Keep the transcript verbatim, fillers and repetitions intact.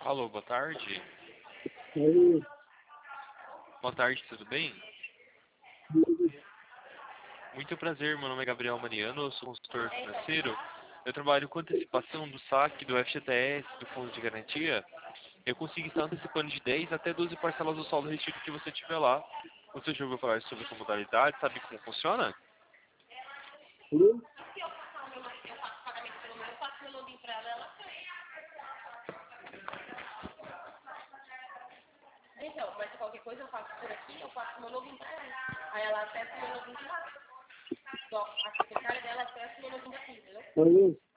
Alô, boa tarde. Oi. Boa tarde, tudo bem? Muito prazer, meu nome é Gabriel Mariano, eu sou consultor financeiro. Eu trabalho com antecipação do saque, do F G T S, do Fundo de Garantia. Eu consigo estar antecipando de dez até doze parcelas do saldo retido que você tiver lá. Você já ouviu falar sobre essa modalidade? Sabe como funciona? Oi. Então, mas qualquer coisa eu faço por aqui, eu faço meu login pra ela. Aí ela acessa o meu login de lá. Só a secretária dela acessa o meu login daqui, entendeu? Oi.